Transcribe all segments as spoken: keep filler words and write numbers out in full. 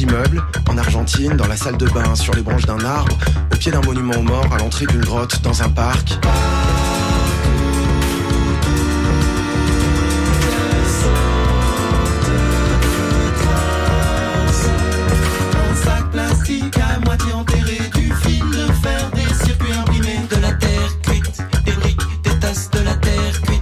immeubles, en Argentine, dans la salle de bain, sur les branches d'un arbre, au pied d'un monument aux morts, à l'entrée d'une grotte, dans un parc. À moitié enterré, du fil de fer, des circuits imprimés, de la terre cuite, des briques, des tasses, de la terre cuite.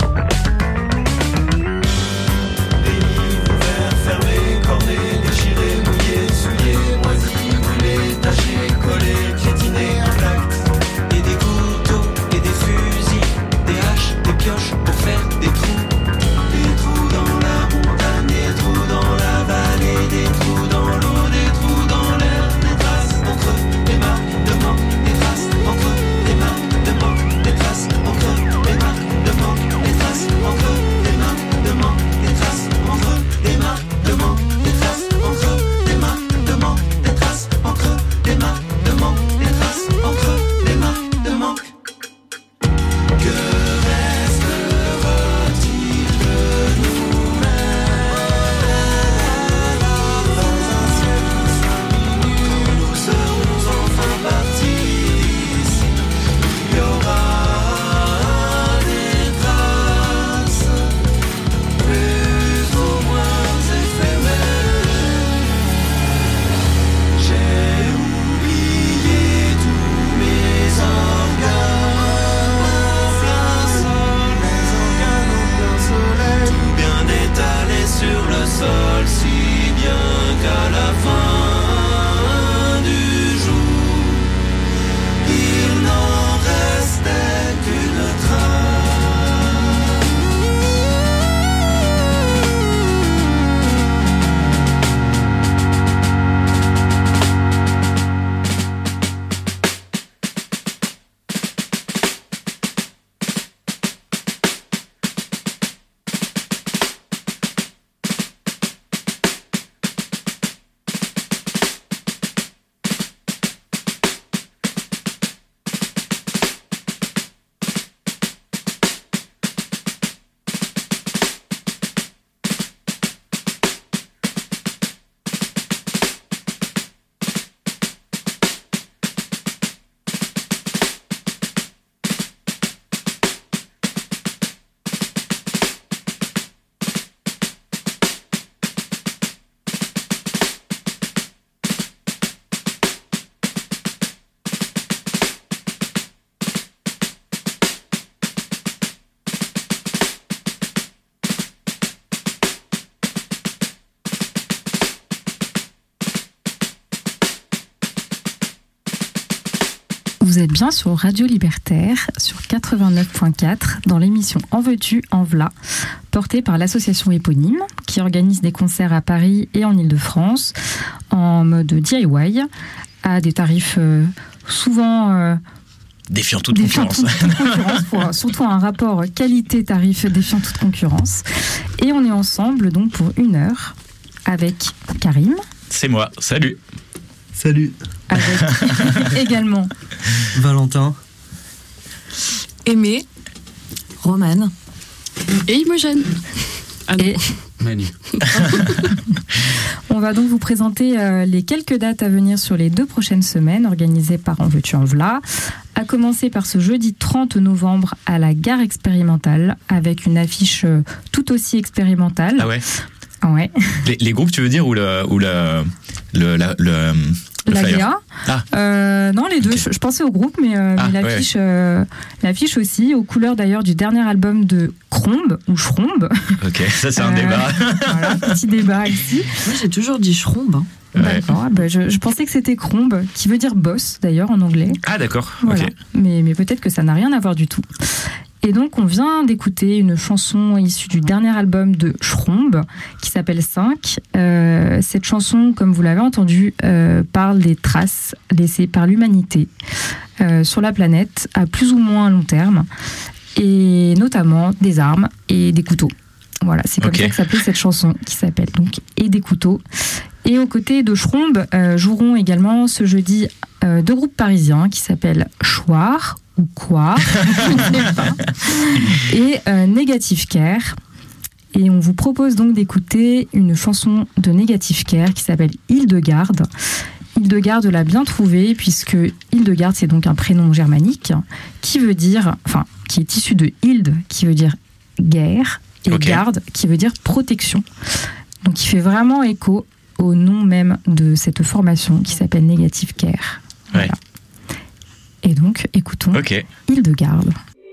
Des livres ouverts, fermés, cornés, déchirés, mouillés, souillés, moisis, brûlés, tachés, collés, piétinés, intacts. Et des couteaux, et des fusils, des haches, des pioches pour faire des trous. Des trous dans la montagne, des trous dans la vallée, des trous dans l'eau, des trous dans l'air. Entre les marques de manque, des traces. Entre les marques de manque, des traces. Entre les marques de manque, des traces. Entre les marques de manque, des traces. Entre les marques de manque, des traces. Entre les marques de manque, des traces. Entre les marques de manque, des traces. Entre les marques de manque. Que restera-t-il de nous-mêmes dans un ciel lumineux? Nous serons enfin partis d'ici. Il y aura des traces, plus ou moins éphémères. J'ai oublié tous mes organes en plein sol, mes organes en plein soleil, tout bien étalé sur le sol, si bien qu'à la fin du jour, il n'en restait qu'une Vous êtes bien sur Radio Libertaire, sur quatre-vingt-neuf point quatre, dans l'émission En veux-tu, en v'là, portée par l'association éponyme, qui organise des concerts à Paris et en Île-de-France, en mode D I Y, à des tarifs euh, souvent... Euh, Défiant toute défiant concurrence. Toute, toute concurrence pour, surtout un rapport qualité-tarif défiant toute concurrence. Et on est ensemble donc pour une heure avec Karim. C'est moi, salut. Salut. Avec également Valentin. Aimé. Romane. Et Imogène. Ah et Manu. On va donc vous présenter euh, les quelques dates à venir sur les deux prochaines semaines organisées par En veux-tu, en v'là. À commencer par ce jeudi trente novembre à la Gare Expérimentale avec une affiche euh, tout aussi expérimentale. Ah ouais. Ouais. Les, les groupes, tu veux dire, ou le, ou le, le, la, le, le la flyer. G A. Ah. Euh, non, les deux. Okay. Je, je pensais au groupe, mais, euh, ah, mais l'affiche, ouais. euh, l'affiche aussi, aux couleurs d'ailleurs du dernier album de Chrombe, ou Schrombe. Ok, ça c'est un euh, débat. Voilà, petit débat ici. Moi j'ai toujours dit Schrombe. Hein. Ouais. D'accord, bah je, je pensais que c'était Crombe, qui veut dire boss d'ailleurs en anglais. Ah d'accord, voilà. Ok. Mais, mais peut-être que ça n'a rien à voir du tout. Et donc on vient d'écouter une chanson issue du dernier album de Schrombe qui s'appelle cinq. Euh, cette chanson, comme vous l'avez entendu, euh, parle des traces laissées par l'humanité euh, sur la planète à plus ou moins long terme, et notamment des armes et des couteaux. Voilà, c'est comme okay. ça que s'appelait cette chanson, qui s'appelle donc Et des couteaux. Et aux côtés de Schrombe euh, joueront également ce jeudi euh, deux groupes parisiens qui s'appellent Choir ou quoi, je ne sais pas, et euh, Negative Care. Et on vous propose donc d'écouter une chanson de Negative Care qui s'appelle Hildegarde. Hildegarde l'a bien trouvé puisque Hildegarde c'est donc un prénom germanique qui veut dire, enfin qui est issu de Hild qui veut dire guerre et okay. garde qui veut dire protection. Donc il fait vraiment écho au nom même de cette formation qui s'appelle Negative Care. Voilà. Ouais. Et donc écoutons okay. Hildegarde.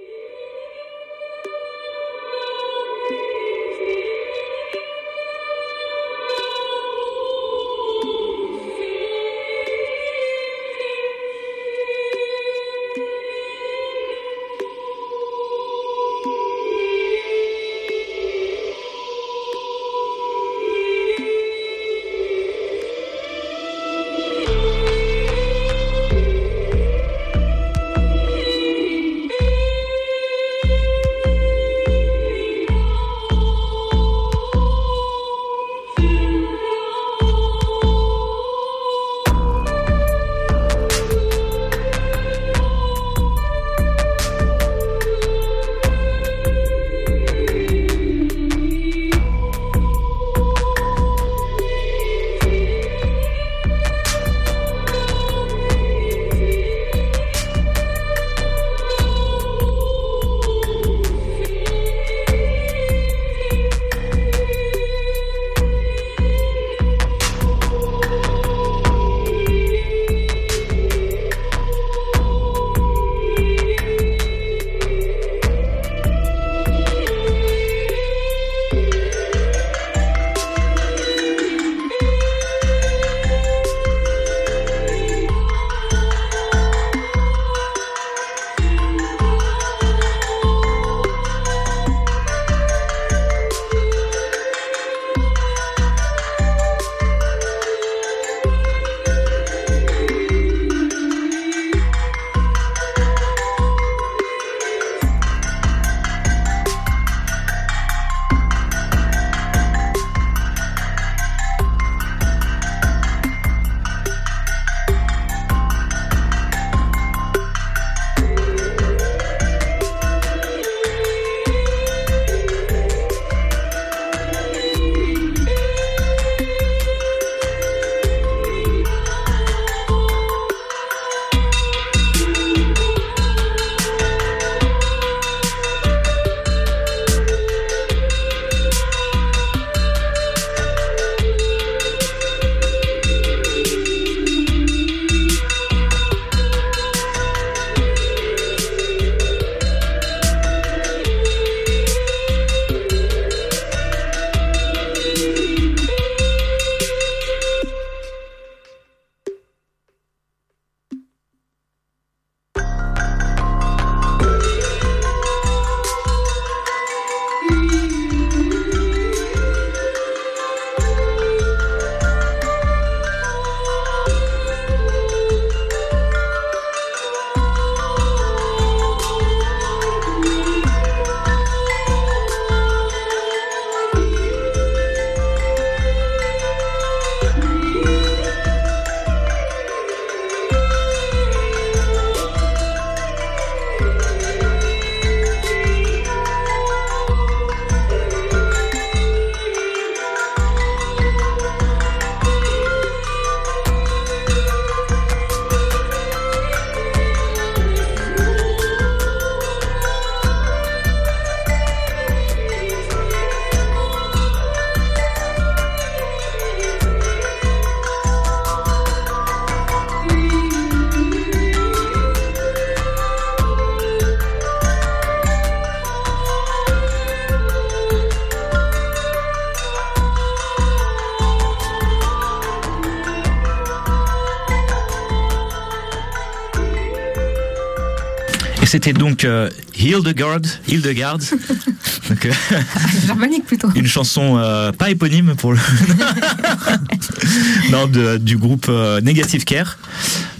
C'était donc euh, Hildegarde, Hildegarde. donc, euh, germanique plutôt. Une chanson euh, pas éponyme pour le non de, du groupe euh, Negative Care.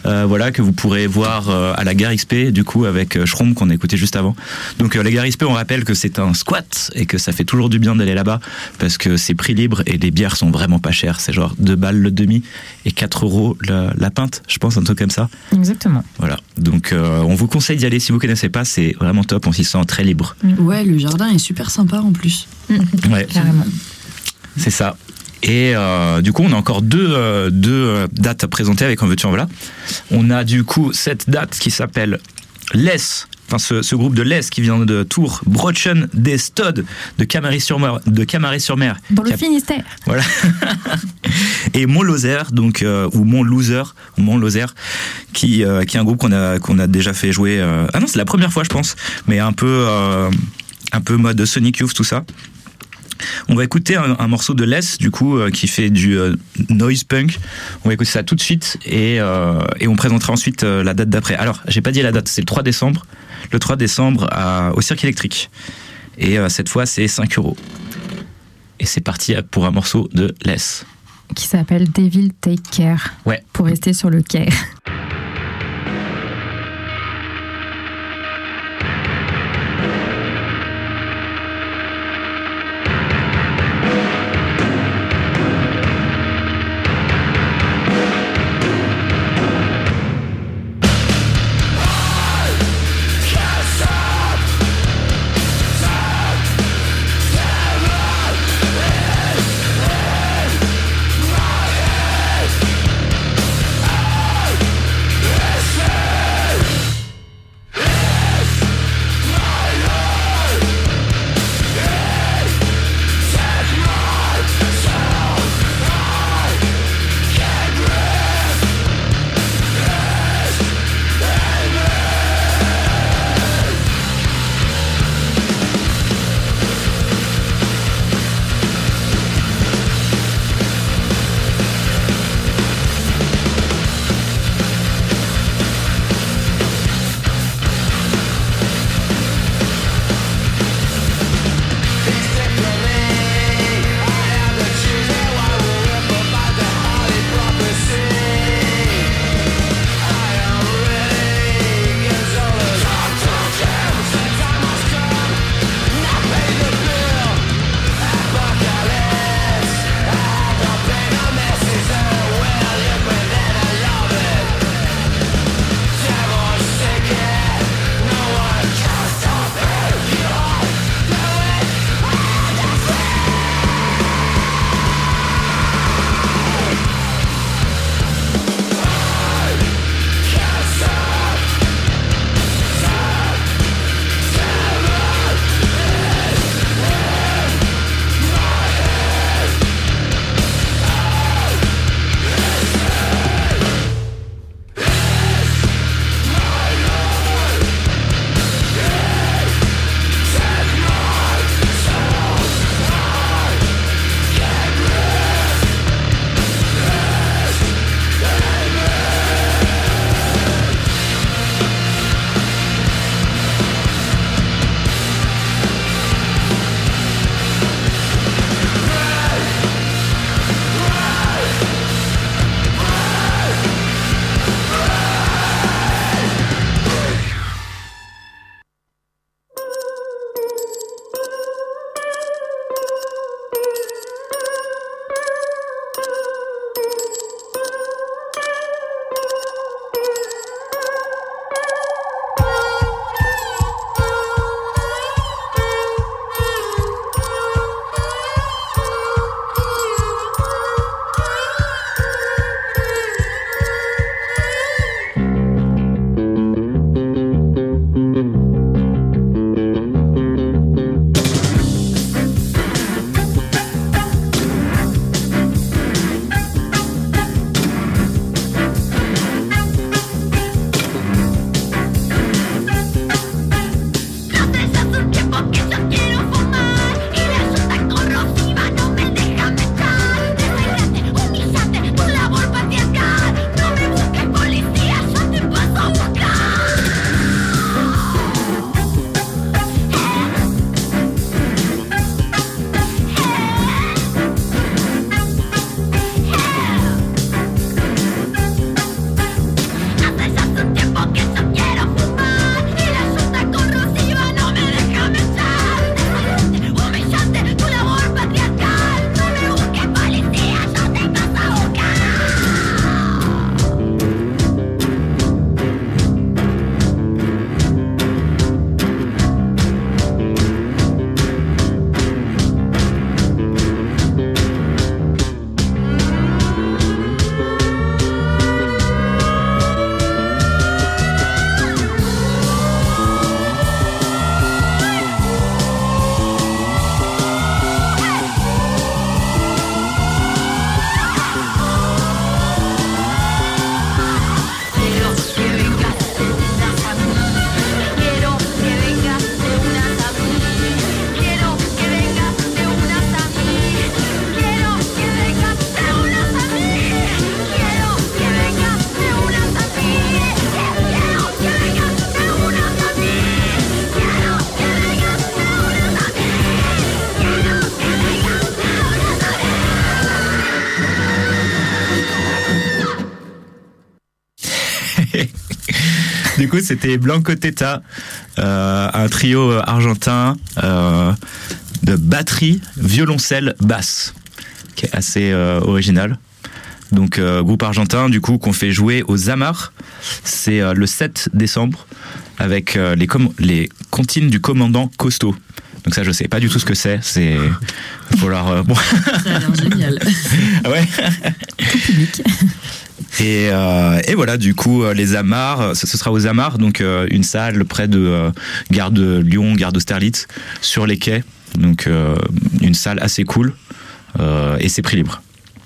euh, voilà, que vous pourrez voir euh, à la Gare X P, du coup, avec euh, Schrom qu'on a écouté juste avant. Donc, euh, la Gare X P, on rappelle que c'est un squat et que ça fait toujours du bien d'aller là-bas parce que c'est prix libre et les bières sont vraiment pas chères. C'est genre deux balles le demi et quatre euros la, la pinte, je pense, un truc comme ça. Exactement. Voilà. Donc, euh, on vous conseille d'y aller si vous connaissez pas, c'est vraiment top, on s'y sent très libre. Ouais, le jardin est super sympa en plus. Ouais. Carrément. C'est ça. Et euh, du coup, on a encore deux, euh, deux euh, dates à présenter avec En veux-tu en voilà. On a du coup cette date qui s'appelle l'Es, enfin ce, ce groupe de l'Es qui vient de Tours, Brochen des Stods de Camaret-sur-Mer, de Camaret-sur-Mer. Dans le Qui a- Finistère. Voilà. Et Mont-Lozère, donc euh, ou Mont-Loser, ou Mont-Lozère, qui euh, qui est un groupe qu'on a qu'on a déjà fait jouer. Euh... Ah non, c'est la première fois, je pense, mais un peu euh, un peu mode Sonic Youth, tout ça. On va écouter un, un morceau de Les, du coup, euh, qui fait du euh, noise punk. On va écouter ça tout de suite et, euh, et on présentera ensuite euh, la date d'après. Alors, j'ai pas dit la date, c'est le trois décembre. Le trois décembre à, au Cirque électrique. Et euh, cette fois, c'est cinq euros. Et c'est parti pour un morceau de Les. Qui s'appelle Devil Take Care. Ouais. Pour rester sur le care. Hey! c'était Blanco Teta, euh, un trio argentin euh, de batterie, violoncelle, basse, qui est assez euh, original. Donc euh, groupe argentin du coup qu'on fait jouer aux Amars, c'est euh, le sept décembre avec euh, les, com- les comptines du commandant Costaud. Donc ça je sais pas du tout ce que c'est, c'est il va falloir euh, bon. Ça a l'air génial. Ah ouais. Tout public. Et, euh, et voilà, du coup, euh, les Amars, ce, ce sera aux Amars, donc euh, une salle près de euh, gare de Lyon, gare d'Austerlitz, sur les quais. Donc euh, une salle assez cool, euh, et c'est prix libre.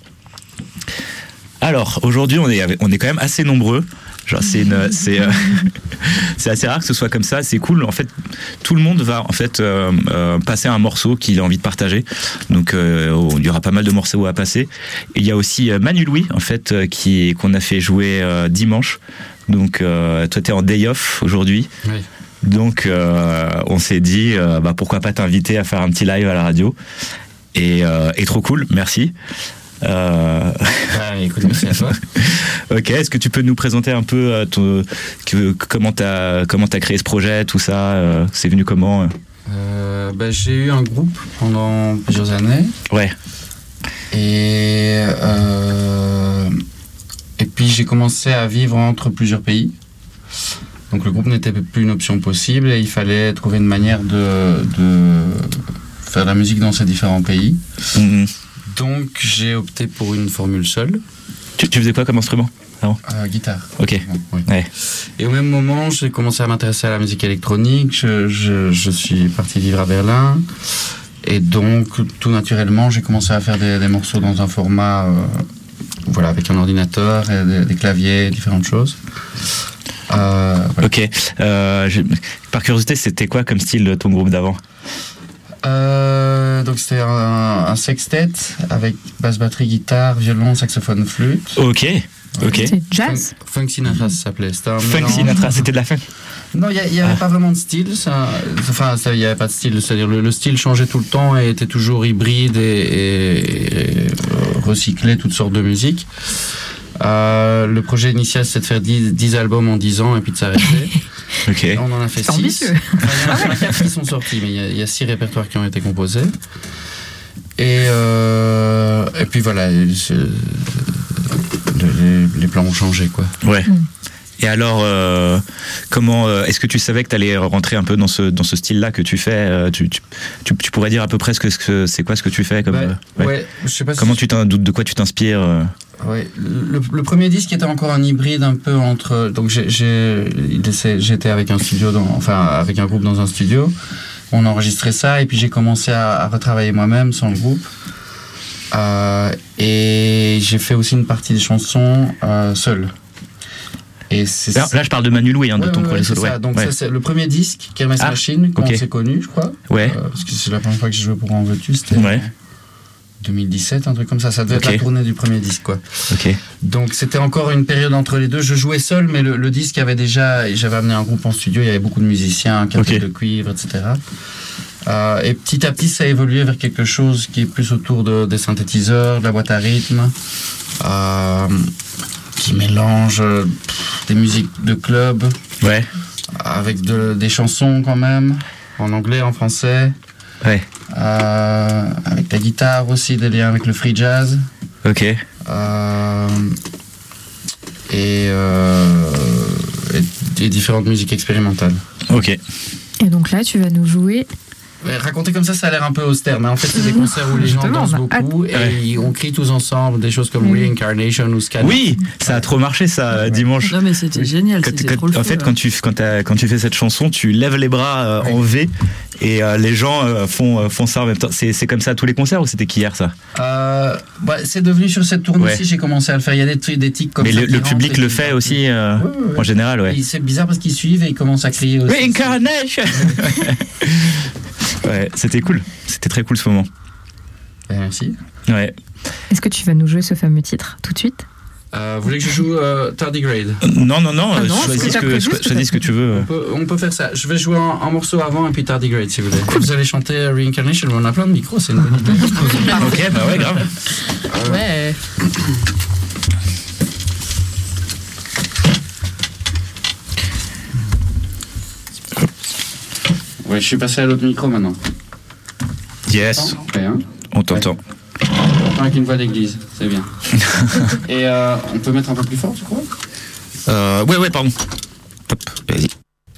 Alors, aujourd'hui, on est, on est quand même assez nombreux. Genre, c'est, une, c'est, euh, c'est assez rare que ce soit comme ça, c'est cool. En fait, tout le monde va en fait euh, euh, passer un morceau qu'il a envie de partager. Donc, euh, oh, il y aura pas mal de morceaux à passer. Et il y a aussi euh, Manu Louis, en fait, euh, qui, qu'on a fait jouer euh, dimanche. Donc, euh, toi, t'es en day off aujourd'hui. Oui. Donc, euh, on s'est dit, euh, bah, pourquoi pas t'inviter à faire un petit live à la radio. Et, euh, et trop cool, merci. Euh... Ouais, écoute, merci à toi. Ok, est-ce que tu peux nous présenter un peu euh, ton, que, comment t'as comment t'as créé ce projet, tout ça, euh, c'est venu comment? euh, bah, J'ai eu un groupe pendant plusieurs années. Ouais. Et euh, et puis j'ai commencé à vivre entre plusieurs pays. Donc le groupe n'était plus une option possible et il fallait trouver une manière de, de faire de la musique dans ces différents pays. Mm-hmm. Donc j'ai opté pour une formule seule. Tu, tu faisais quoi comme instrument? Euh, guitare. Ok. Oui. Ouais. Et au même moment, j'ai commencé à m'intéresser à la musique électronique. Je, je, je suis parti vivre à Berlin. Et donc, tout naturellement, j'ai commencé à faire des, des morceaux dans un format, euh, voilà, avec un ordinateur, et des, des claviers, différentes choses. Euh, voilà. Ok. Euh, je, par curiosité, c'était quoi comme style ton groupe d'avant? Euh, donc c'était un, un sextet avec basse, batterie, guitare, violon, saxophone, flûte. Ok. Ok. C'est jazz. Funk, funk Sinatra, ça s'appelait. C'était un Funk mélange. Sinatra, c'était de la funk. Non, il n'y avait Ah. pas vraiment de style. Ça, enfin, il n'y avait pas de style. C'est-à-dire le, le style changeait tout le temps et était toujours hybride et, et, et recyclait toutes sortes de musique. Euh, le projet initial, c'est de faire dix albums en dix ans et puis de s'arrêter. Ok. Et on en a fait C'est six. ambitieux. Enfin, il y en a quatre qui sont sortis, mais il y, y a six répertoires qui ont été composés. Et, euh, et puis voilà, les, les plans ont changé, quoi. Ouais. Mm. Et alors, euh, comment euh, est-ce que tu savais que tu allais rentrer un peu dans ce dans ce style-là que tu fais euh, tu, tu, tu, tu pourrais dire à peu près ce que ce que- c'est quoi ce que tu fais comme Bah, euh, ouais. ouais, je sais pas si Comment je- tu t'in- de quoi tu t'inspires euh Ouais, le, le premier disque était encore un hybride un peu entre. Donc j'ai, j'ai, il essaie- j'étais avec un studio, dans, enfin avec un groupe dans un studio. On enregistrait ça et puis j'ai commencé à, à retravailler moi-même sans le groupe. Euh, et j'ai fait aussi une partie des chansons euh, seul. Et c'est là, là, je parle de Manu Louis, hein, de Ouais, ton ouais, projet ouais, c'est solo. ça. Ouais. Donc Ouais. ça c'est le premier disque, Kermesse Ah, Machine, quand ok. on s'est connu, je crois. Ouais. Euh, parce que c'est la première fois que j'ai joué pour En Veux-tu, c'était Ouais. deux mille dix-sept, un truc comme ça. Ça devait Ok. être la tournée du premier disque, quoi. Ok. Donc c'était encore une période entre les deux. Je jouais seul, mais le, le disque avait déjà. J'avais amené un groupe en studio. Il y avait beaucoup de musiciens, un quartet Ok. de cuivre, et cetera. Euh, et petit à petit, ça a évolué vers quelque chose qui est plus autour de, des synthétiseurs, de la boîte à rythme, euh, qui mélange euh, pff, des musiques de club Ouais. avec de, des chansons quand même, en anglais, en français, Ouais. euh, avec la guitare aussi, des liens avec le free jazz. Ok. Euh, et, euh, et, et différentes musiques expérimentales. Ok. Et donc là, tu vas nous jouer. Ouais, raconter comme ça, ça a l'air un peu austère, mais en fait, c'est des concerts où les gens Justement, dansent on a beaucoup et Ouais. ils- on crie tous ensemble des choses comme Oui. Reincarnation ou Scan. Oui, ça a trop marché ça Ouais. dimanche. Non, mais c'était Oui. génial. Quand- C'était quand- trop le en feu, fait, là. quand tu, quand, t'as- quand tu fais cette chanson, tu lèves les bras euh, en V et euh, les gens euh, font, euh, font ça en même temps. C'est, c'est comme ça à tous les concerts ou c'était qu'hier ça? Euh, bah, c'est devenu sur cette tournée Ouais. aussi, j'ai commencé à le faire. Il y a des trucs, des tics comme Mais ça. le, qui le rentrent public et le qui- fait aussi euh, Ouais, ouais, ouais. en général, ouais. Et c'est bizarre parce qu'ils suivent et ils commencent à crier aussi. Reincarnation. Ouais, c'était cool. C'était très cool ce moment. Ben, merci. Ouais. Est-ce que tu vas nous jouer ce fameux titre tout de suite? Euh, vous voulez que je joue euh, Tardigrade? Euh, Non, non, non. Ah non, choisis c'est ce pas que, prévu, cho- c'est choisis ce que tu veux. On peut, on peut faire ça. Je vais jouer un, un morceau avant et puis Tardigrade si vous voulez. Vous allez chanter Reincarnation, mais on a plein de micros, c'est une bonne idée. Ok, bah ouais, grave. Ouais. Ouais, je suis passé à l'autre micro maintenant. Yes, Ouais, hein. on t'entend. J'entends avec une voix d'église, c'est bien. Et euh, on peut mettre un peu plus fort, tu crois? Euh, ouais, ouais, pardon. Hop, vas-y.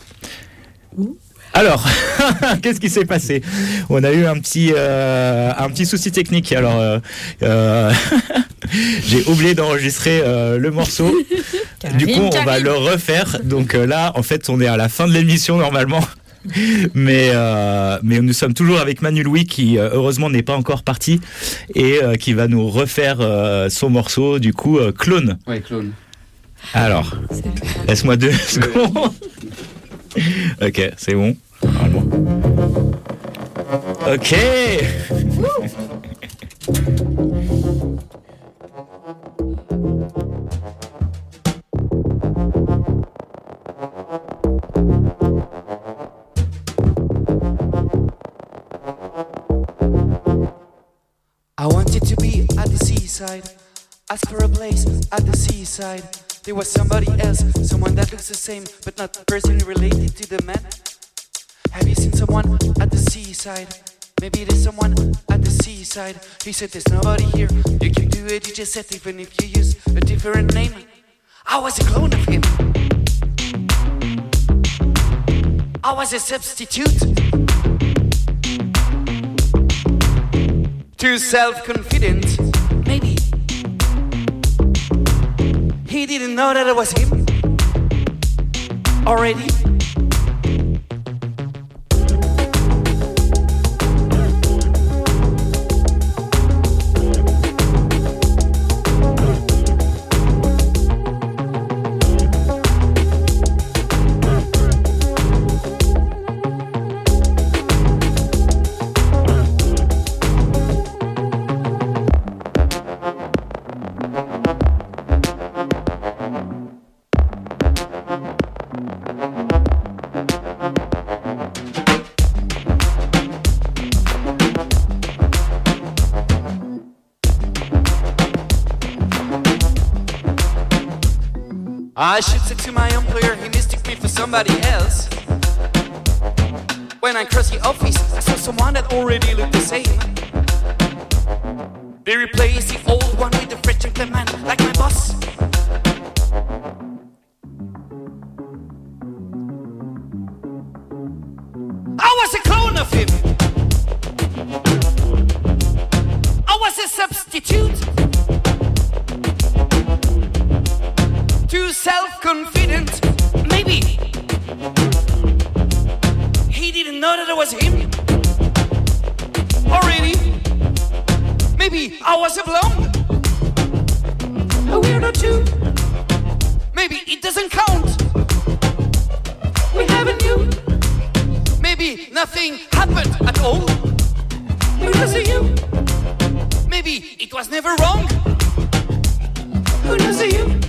Alors, qu'est-ce qui s'est passé? On a eu un petit, euh, un petit souci technique. Alors, euh, euh, j'ai oublié d'enregistrer euh, le morceau. Du coup, on va le refaire. Donc euh, là, en fait, on est à la fin de l'émission normalement. Mais, euh, mais nous sommes toujours avec Manu Louis qui euh, heureusement n'est pas encore parti et euh, qui va nous refaire euh, son morceau, du coup, euh, Clone. Ouais, Clone. Alors, laisse-moi deux secondes. Ok, c'est bon, normalement. Ok. I wanted to be at the seaside, ask for a place at the seaside. There was somebody else, someone that looks the same, but not personally related to the man. Have you seen someone at the seaside? Maybe there's someone at the seaside. He said there's nobody here. You can do it, you just said, even if you use a different name. I was a clone of him. I was a substitute. Too self-confident, maybe. He didn't know that it was him already. I should say to my employer, he mistook me for somebody else. When I crossed the office, I saw someone that already looked the same. They replaced the old one with the fresh and clean man, like my boss. I was a clone of him. I was a substitute. Too self-confident, maybe. He didn't know that it was him already. Maybe I was a blonde, a weirdo too. Maybe it doesn't count. We haven't knew. Maybe nothing happened at all because of you. Maybe it was never wrong. Who knows of you?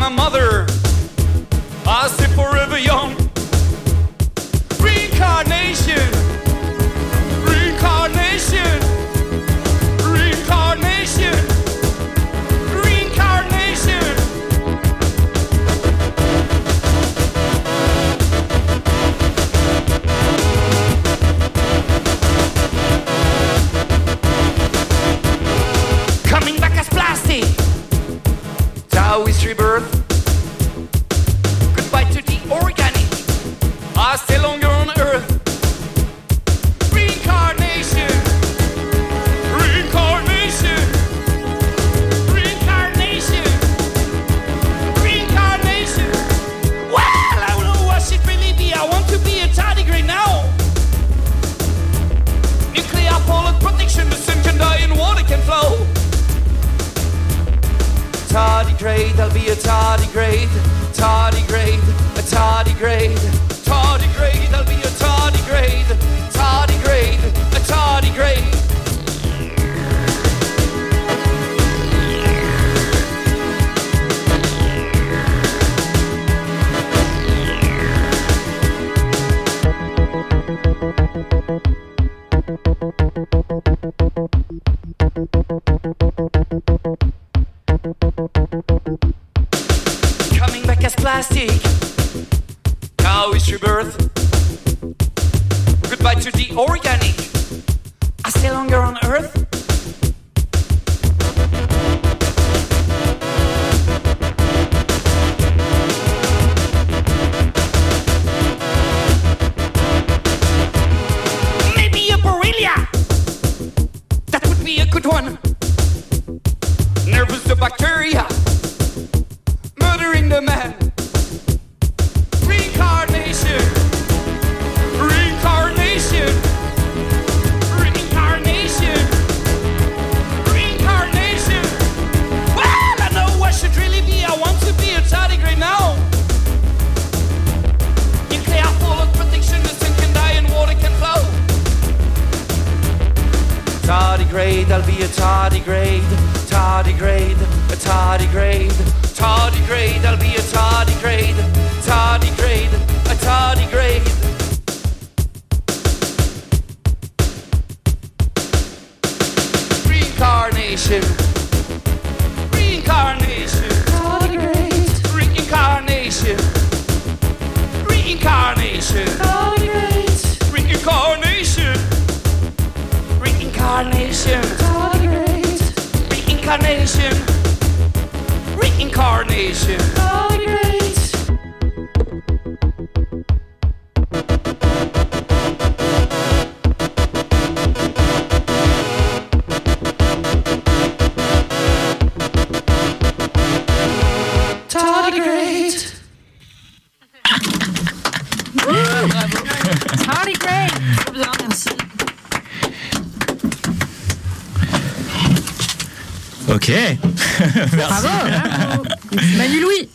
my mother. I stay forever young. Reincarnation, reincarnation, reincarnation, reincarnation. Coming back as plastic, Taoist rebirth. Goodbye to the organic. I stay longer on earth. Reincarnation, reincarnation, reincarnation, reincarnation. Well, I don't know what should really be. I want to be a tardigrade now. Nuclear polar protection, the sun can die and water can flow. Tardigrade, I'll be a tardigrade. Tardigrade, a tardigrade. Tardigrade, I'll be a tardigrade. Tardigrade, a tardigrade. Coming back as plastic. Taoist rebirth. Goodbye to the organic. I stay longer on earth. Maybe a Borrelia. That would be a good one. Nervous the bacteria. Murdering the man. Reincarnation, reincarnation, reincarnation, reincarnation. Well, I know what should really be. I want to be a tardigrade now. Nuclear full of protection, the sun can die and water can flow. Tardigrade, I'll be a tardigrade. Tardigrade, a tardigrade. Tardigrade, I'll be a tardigrade. Tardigrade, a tardigrade. Reincarnation, reincarnation, tardigrade. Reincarnation, reincarnation, tardigrade. Reincarnation, reincarnation, tardigrade. Reincarnation, reincarnation, tardigrade. Tardigrade. Bravo. Tardigrade. Trop bien, merci. Ok. Merci. Bravo, bravo. Manu Louis.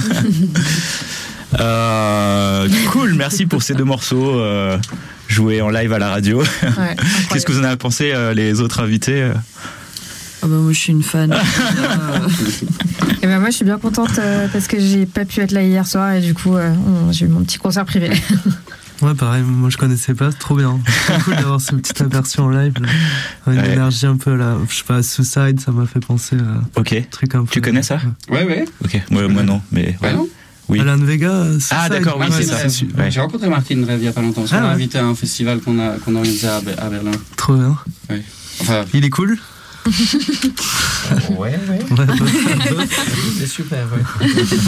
Euh, cool, merci pour ces deux morceaux euh, joués en live à la radio. Ouais, Qu'est-ce que vous en avez pensé, euh, les autres invités euh Ah bah moi je suis une fan. Et ben moi je suis bien contente euh, parce que j'ai pas pu être là hier soir et du coup euh, on- j'ai eu mon petit concert privé. Ouais, pareil, moi je connaissais pas, c'est trop bien. C'est cool d'avoir ce petit aperçu en live. Là. Une Ouais. énergie un peu là, je sais pas, Suicide, ça m'a fait penser à Ok. un truc un peu. Tu connais ça Ouais, ouais. Ok. Moi, moi non, mais. Ouais, non Oui. Alan Vega, Suicide. Ah, d'accord, oui, Martin c'est ça. Rêve. c'est- ouais. J'ai rencontré Martin Rêve il y a pas longtemps. On Ah, l'a ouais. invité à un festival qu'on a, qu'on a organisé à, Be- à Berlin. Trop bien. Enfin, Il est cool. ouais, ouais. Ouais, ouais. C'est super, ouais.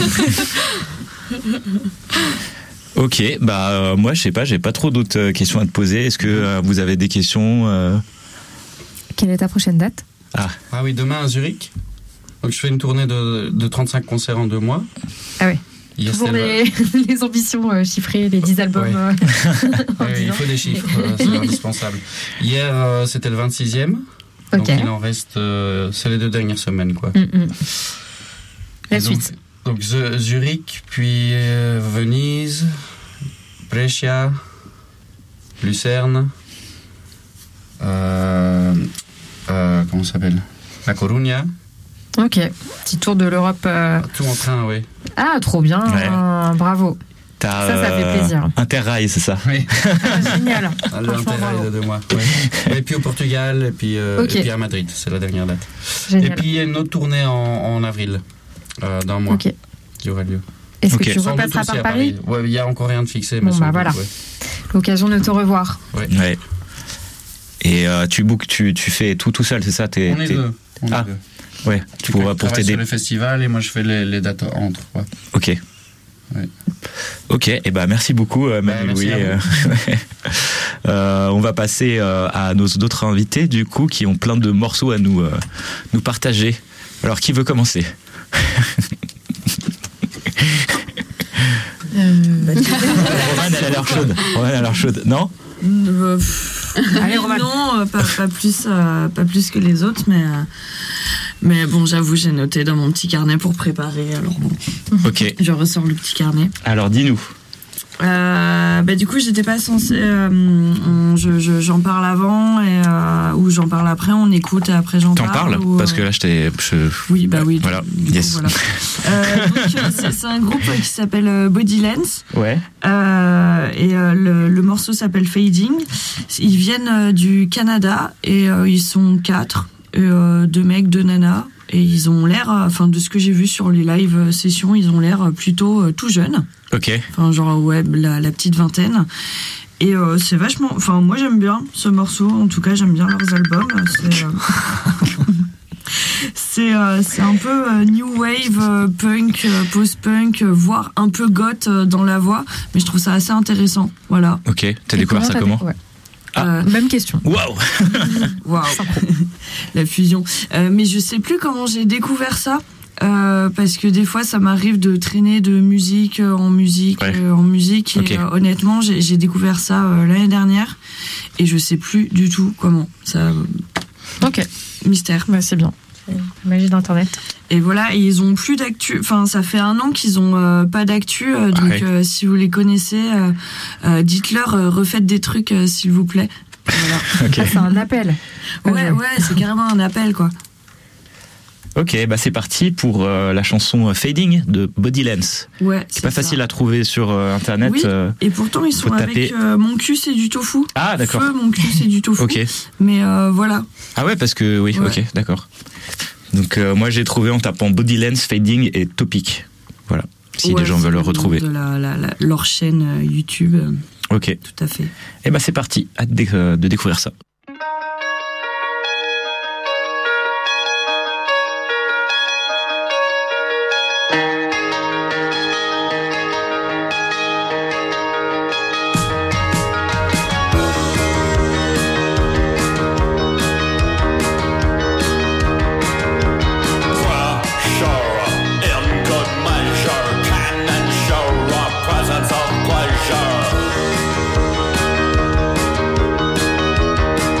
Ok, bah euh, moi je sais pas, j'ai pas trop d'autres euh, questions à te poser. Est-ce que euh, vous avez des questions euh Quelle est ta prochaine date? Ah, Ah oui, demain à Zurich. Donc je fais une tournée de, de trente-cinq concerts en deux mois. Ah oui. Hier, Toujours c'était le- les, les ambitions euh, chiffrées, les dix albums. Ouais. euh, en Ouais, dix il ans. faut des chiffres, euh, c'est indispensable. Hier, euh, c'était le vingt-sixième. Donc Ok. il en reste, euh, c'est les deux dernières semaines, quoi. Mm, mm. La Et donc, suite. Donc Z- Zurich, puis euh, Venise, Brescia, Lucerne, euh, euh, comment ça s'appelle? La Coruña, Ok, petit tour de l'Europe. euh, Tout en train, oui. Ah, trop bien, Ouais. euh, bravo. T'as, Ça, ça fait euh, plaisir. Interrail, c'est ça. Oui. Ah, génial. Ah, le Franchement, Interrail bravo. de deux mois. Ouais. Et puis au Portugal, et puis, euh, Ok. et puis à Madrid, c'est la dernière date. Génial. Et puis il y a une autre tournée en, en avril, euh, d'un mois, Ok. qui aura lieu. Est-ce Ok. que tu Sans doute repasseras aussi par à Paris, Ouais, il n'y a encore rien de fixé. Bon, mais sans bah doute, voilà. ouais. L'occasion de te revoir. Ouais. Et euh, tu bookes, tu, tu fais tout tout seul, c'est ça? T'es, On est t'es- deux. On est Ah. deux. Ouais, Tu pour, peux pour travailler t'aider. sur le festival et moi je fais les, les dates entre. Ouais. Ok. Ouais. Ok, et ben merci beaucoup, euh, Manu merci Louis. à vous. Euh, euh, on va passer euh, à nos autres invités, du coup, qui ont plein de morceaux à nous, euh, nous partager. Alors, qui veut commencer? Romane, elle a l'air chaude. Romane, elle a l'air chaude. Non? Euh, pff, Allez, Roman. Non, euh, pas, pas, plus, euh, pas plus que les autres, mais, euh, mais bon, j'avoue, j'ai noté dans mon petit carnet pour préparer. Alors bon, Ok. je ressors le petit carnet. Alors, dis-nous. Euh, bah, du coup, j'étais pas censée. euh, on- je, je- j'en parle avant et, euh, ou j'en parle après, on écoute et après j'en T'en parle. parles? ou, Parce euh, que là, je t'ai. je- Oui, bah oui. Voilà. du coup, Yes. voilà. Euh, donc, euh, c'est, c'est un groupe qui s'appelle euh, Bodylens. Ouais. Euh, et euh, le, le morceau s'appelle Fading. Ils viennent euh, du Canada et euh, ils sont quatre, euh, deux mecs, deux nanas. Et ils ont l'air, euh, enfin de ce que j'ai vu sur les live euh, sessions, ils ont l'air euh, plutôt euh, tout jeunes. Ok. Enfin genre ouais, la, la petite vingtaine. Et euh, c'est vachement, enfin moi j'aime bien ce morceau. En tout cas j'aime bien leurs albums. C'est, euh, c'est, euh, c'est un peu euh, new wave, euh, punk, euh, post-punk, euh, voire un peu goth euh, dans la voix. Mais je trouve ça assez intéressant. Voilà. Ok. T'as Et découvert ça t'as comment? dé- ouais. Ah. Euh, Même question. Waouh! Waouh, la fusion. Euh, mais je sais plus comment j'ai découvert ça. Euh, parce que des fois, ça m'arrive de traîner de musique euh, en musique, Ouais. euh, en musique. Et Ok. euh, honnêtement, j'ai, j'ai découvert ça euh, l'année dernière. Et je sais plus du tout comment. Ça, euh, Ok, mystère. bah, c'est bien. C'est la magie d'Internet. Et voilà, et ils ont plus d'actu. Enfin, ça fait un an qu'ils ont euh, pas d'actu. euh, donc, Ouais. euh, si vous les connaissez, euh, euh, dites-leur, euh, refaites des trucs, euh, s'il vous plaît. Voilà. Ok. Ça, c'est un appel. Ouais, ouais, c'est carrément un appel, quoi. Ok, bah c'est parti pour euh, la chanson Fading de Bodylens. Ouais. C'est pas facile à trouver sur euh, internet. Oui. euh. Et pourtant, ils sont Faut avec taper. euh, Mon cul, c'est du tofu. Ah, d'accord. Feu, mon cul, c'est du tofu. Ok. Mais euh, voilà. Ah ouais, parce que oui, Ouais. ok, d'accord. Donc euh, moi j'ai trouvé en tapant Bodylens, Fading et Topic. Voilà, si Ouais, les gens c'est veulent le nom retrouver. De la, la- la- leur chaîne euh, YouTube. euh, Ok, Tout à fait. et bah c'est parti, hâte de, euh, de découvrir ça. Pressure in good measure can ensure a presence of pleasure.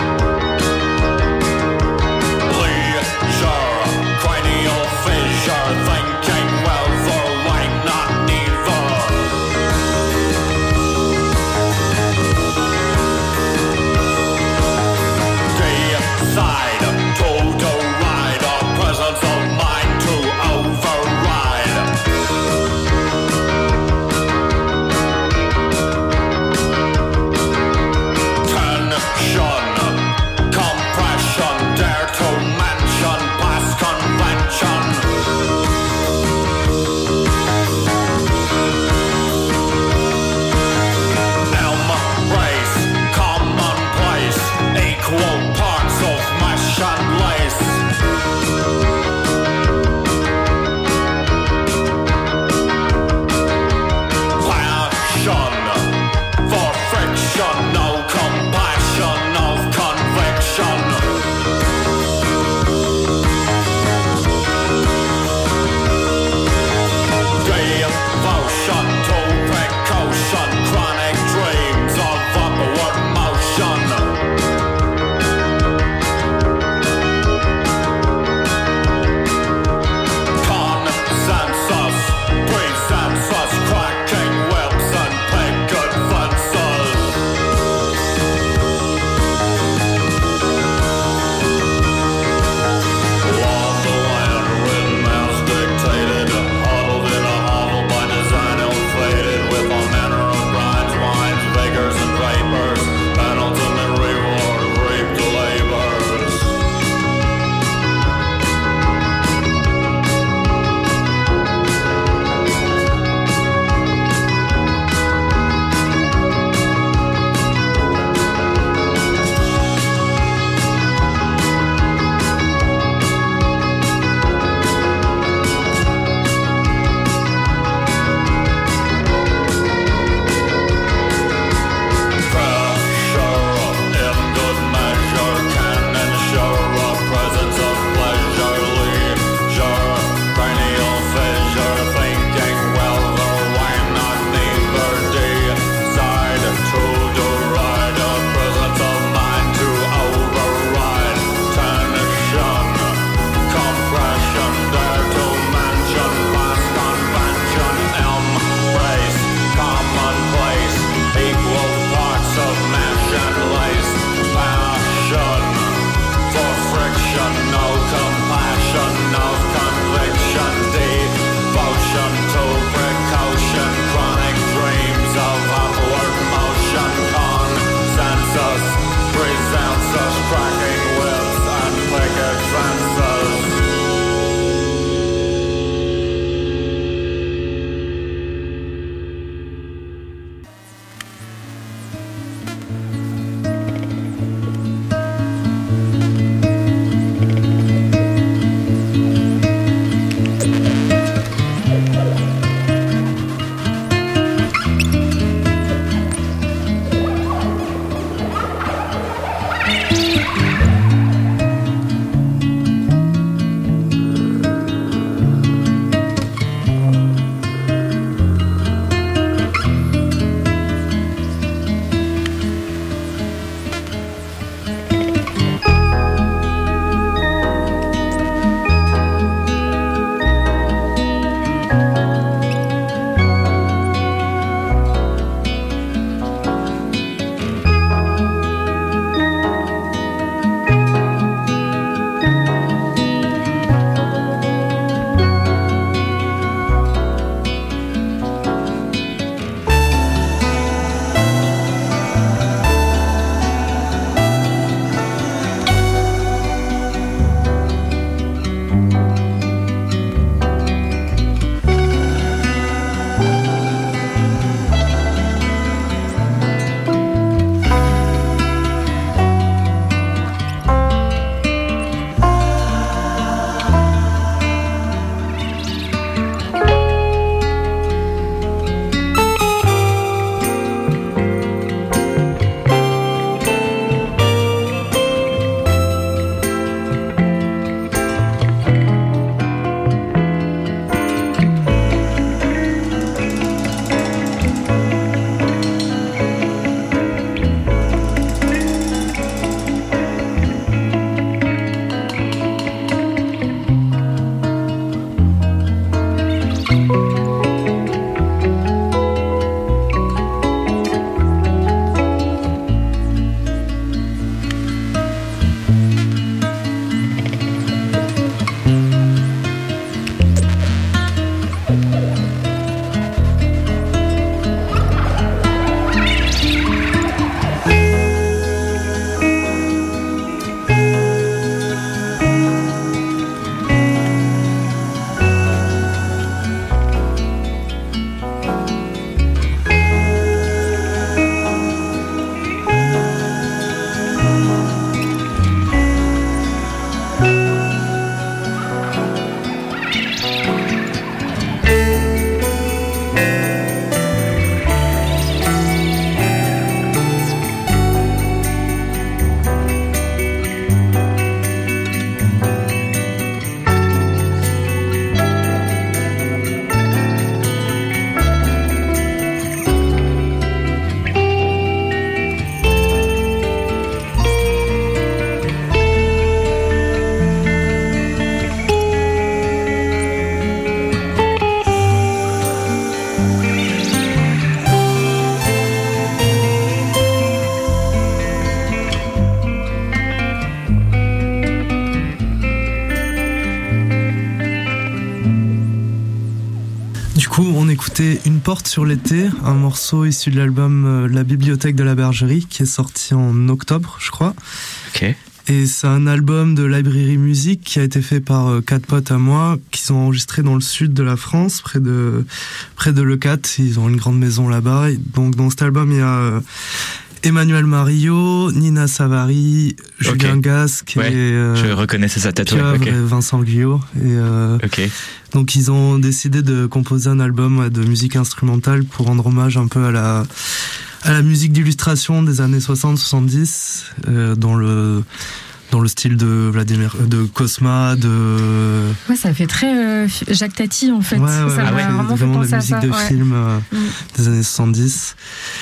Du coup, on écoutait Une porte sur l'été, un morceau issu de l'album euh, La bibliothèque de la bergerie, qui est sorti en octobre, je crois. Ok. Et c'est un album de Library Music qui a été fait par euh, quatre potes à moi, qui sont enregistrés dans le sud de la France, près de près de Leucate. Ils ont une grande maison là-bas. Et donc dans cet album, il y a euh, Emmanuel Mario, Nina Savary, Julien Ok. Gasque Ouais, et euh, je reconnais sa tête. Ouais, Pieuvre ok. et Vincent Guyot. Et euh, Ok. donc ils ont décidé de composer un album ouais, de musique instrumentale pour rendre hommage un peu à la à la musique d'illustration des années soixante soixante-dix euh, dans le dans le style de Vladimir de Cosma, de Ouais, ça fait très euh, Jacques Tati en fait. ouais, ouais, ça ouais, m'a ouais, vraiment fait vraiment penser la à musique ça. de Ouais. film euh, Mm. des années soixante-dix.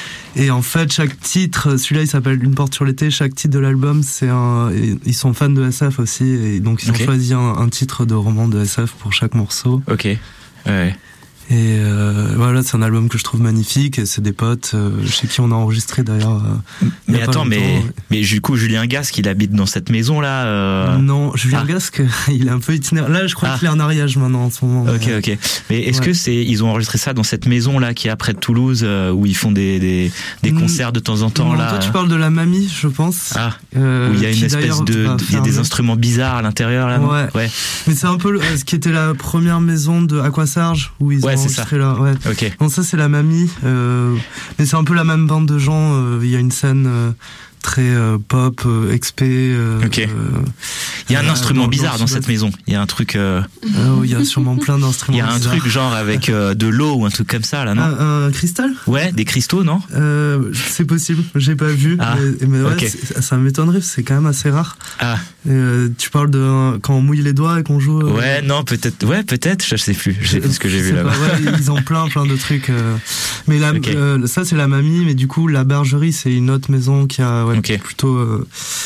Et en fait, chaque titre, celui-là il s'appelle Une porte sur l'été, chaque titre de l'album, c'est un. Ils sont fans de S F aussi, et donc ils Ok. ont choisi un, un titre de roman de S F pour chaque morceau. Ok. Ouais. Et euh, voilà, c'est un album que je trouve magnifique, et c'est des potes euh, chez qui on a enregistré d'ailleurs. Euh, il y Mais a pas attends, mais, longtemps, ouais. mais du coup, Julien Gasque, il habite dans cette maison-là. euh, Non, Julien Ah. Gasque, il est un peu itinéraire. Là, je crois Ah. qu'il est en Ariège maintenant en ce moment. Ok, mais- ok. Mais est-ce Ouais. que c'est ils ont enregistré ça dans cette maison-là qui est près de Toulouse, euh, où ils font des des, des Mm. concerts de temps en temps Non, là. toi, tu parles de la mamie, je pense. Ah, euh, où il y a une qui, espèce d'ailleurs, de, va il y a des fermer. instruments bizarres à l'intérieur là. non Ouais. Ouais. Mais c'est un peu le- ce qui était la première maison de Aquasarge où ils Ouais, ont c'est enregistré là. Ouais. Ok. Non, ça c'est la mamie, euh, mais c'est un peu la même bande de gens. euh, Il y a une scène euh, très euh, pop, euh, X P. euh, Ok. euh, Il y a un euh, instrument dans- bizarre dans dans cette maison. Il y a un truc. euh, Euh, Il y a sûrement plein Il d'instruments. y a un bizarres. truc genre avec euh, de l'eau ou un truc comme ça là, non Un, un cristal Ouais, des cristaux, non euh, C'est possible, j'ai pas vu. Ah, mais mais ouais, ok. c'est- ça m'étonnerait, parce que c'est quand même assez rare. Ah. Euh, tu parles de euh, quand on mouille les doigts et qu'on joue. euh, Ouais, non, peut-être. Ouais, peut-être. Je sais plus. Je sais plus ce que j'ai Je vu sais là-bas. pas, ouais, ils ont plein, plein de trucs. euh. Mais là, Ok. euh, ça c'est la mamie, mais du coup la bergerie c'est une autre maison qui a ouais, Ok. plutôt euh,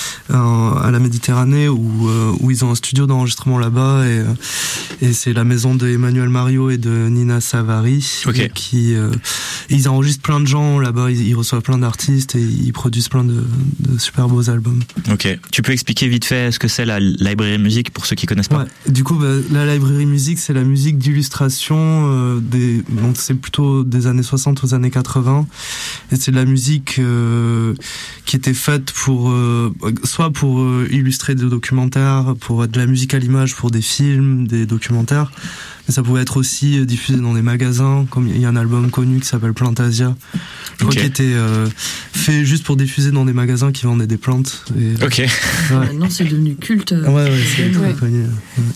un- à la Méditerranée où euh, où ils ont un studio d'enregistrement là-bas et euh, et c'est la maison de Emmanuel Mario et de Nina Savary Ok. et qui euh, ils enregistrent plein de gens là-bas, ils, ils reçoivent plein d'artistes et ils produisent plein de, de super beaux albums. Ok. Tu peux expliquer vite fait ce que c'est la library music pour ceux qui connaissent pas. Ouais. Du coup, bah, la library music, c'est la musique d'illustration euh, des, donc c'est plutôt des années soixante aux années quatre-vingts, et c'est de la musique euh, qui était faite pour euh, soit pour euh, illustrer des documentaires, pour de la musique à l'image pour des films, des documentaires, mais ça pouvait être aussi euh, diffusé dans des magasins, comme il y a un album connu qui s'appelle Plantasia, je crois Ok. qu'il était euh, fait juste pour diffuser dans des magasins qui vendaient des plantes. Et, Ok. ouais. Maintenant, c'est devenu culte. Ouais, ouais, c'est très Ouais. connu. Ouais.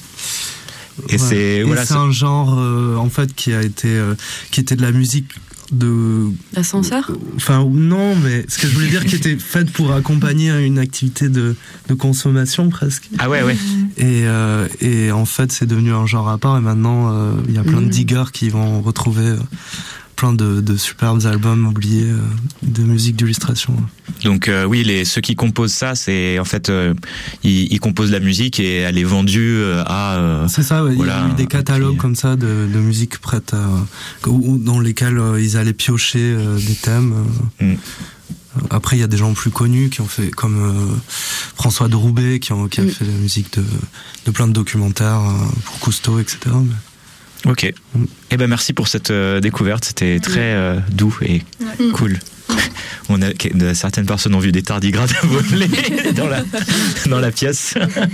Et Ouais. c'est Et voilà. c'est c'est- un genre euh, en fait qui a été euh, qui était de la musique de L'ascenseur. enfin non mais ce que je voulais dire qui était faite pour accompagner une activité de, de consommation presque Ah ouais, ouais. et euh, et en fait c'est devenu un genre à part et maintenant euh, il y a plein de Mhm. diggers qui vont retrouver euh, plein de, de superbes albums oubliés euh, de musique d'illustration. Donc euh, oui, les ceux qui composent ça, c'est en fait euh, ils, ils composent la musique et elle est vendue euh, à. euh, C'est ça, ouais, Voilà, il y a eu des catalogues puis- comme ça de, de musique prête à, ou- dans lesquels euh, ils allaient piocher euh, des thèmes. euh. Mm. Après, il y a des gens plus connus qui ont fait, comme euh, François de Roubaix, qui, ont, qui a Mm. fait la musique de, de plein de documentaires euh, pour Cousteau, et cetera. Mais- Ok. Mm. Eh ben merci pour cette euh, découverte. C'était très euh, doux et Ouais. cool. On a que- de- certaines personnes ont vu des tardigrades voler dans la dans la pièce.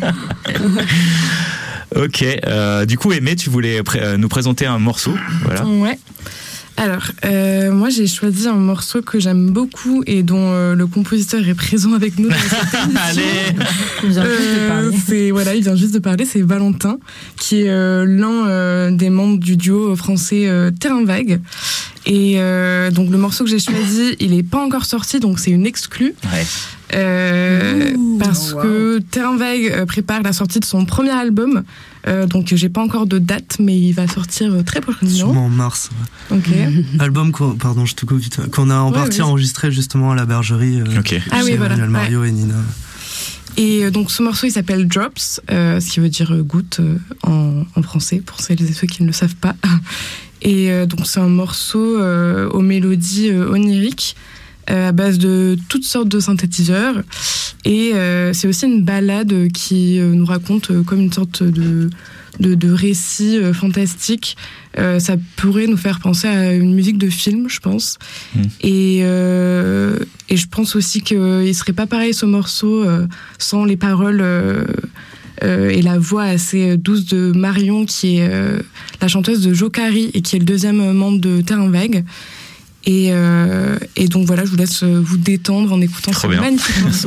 Ok. euh, du coup, Aimé, tu voulais pré- euh, nous présenter un morceau, voilà. Ouais. Alors, euh, moi j'ai choisi un morceau que j'aime beaucoup et dont euh, le compositeur est présent avec nous dans cette émission. Allez. Il vient juste de Euh, parler. c'est voilà, il vient juste de parler. C'est Valentin, qui est euh, l'un euh, des membres du duo français euh, Terrain Vague. Et euh, donc le morceau que j'ai choisi, il est pas encore sorti, donc c'est une exclue. Ouais. Euh, Ouh, parce wow. que Terrain Vague euh, prépare la sortie de son premier album. Euh, donc j'ai pas encore de date, mais il va sortir euh, très prochainement. Sûrement en mars. Ouais. Ok. Album, qu'on- pardon, je te coupe vite, qu'on a en Ouais, partie vas-y. enregistré justement à la bergerie. euh, Ok. Ah oui, chez voilà, Emmanuel Mario et Nina. Et euh, donc ce morceau il s'appelle Drops, euh, ce qui veut dire euh, goutte euh, en, en français pour celles et ceux qui ne le savent pas. Et euh, donc c'est un morceau euh, aux mélodies euh, oniriques euh, à base de toutes sortes de synthétiseurs. Et euh, c'est aussi une ballade qui euh, nous raconte euh, comme une sorte de, de, de récits euh, fantastiques. Euh, ça pourrait nous faire penser à une musique de film, je pense. Mmh. Et, euh, et je pense aussi qu'il serait pas pareil ce morceau euh, sans les paroles euh, euh, et la voix assez douce de Marion, qui est euh, la chanteuse de Jokari et qui est le deuxième membre de Terrain Vague. Et, euh, et donc voilà, je vous laisse vous détendre en écoutant Trop ce bien. magnifique morceau.